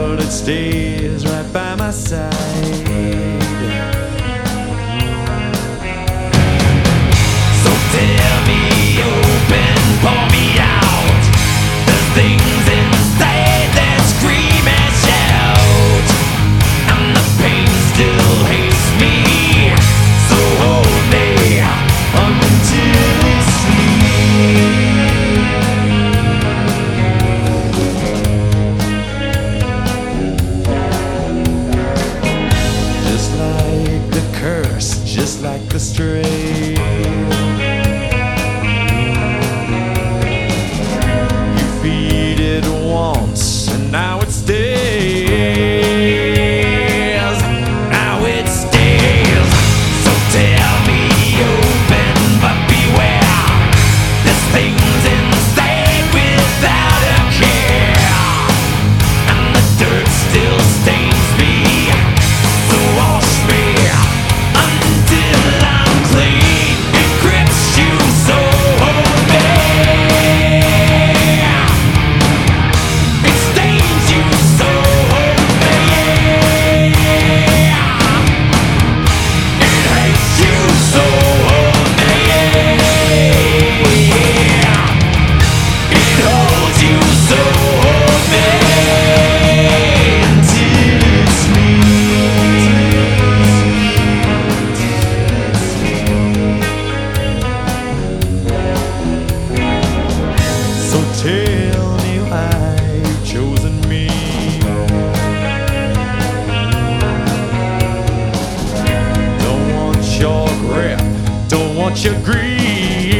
but it stays right by my side. So tear me open, pour me out. There's things inside that scream and shout, and the pain still hates me. So hold me until we sleep. Just like the curse, just like the stray, you feed it once and now it stays. Now it stays. So tear me open, but beware. There's things inside without a care, and the dirt still stains me. So wash me until I'm clean. It grips you, so hold me. It stains you, so hold me. It hates you, so hold me. It holds you, so hold me. Until it's me. So tell me why you've chosen me. Don't want your grip, don't want your greed.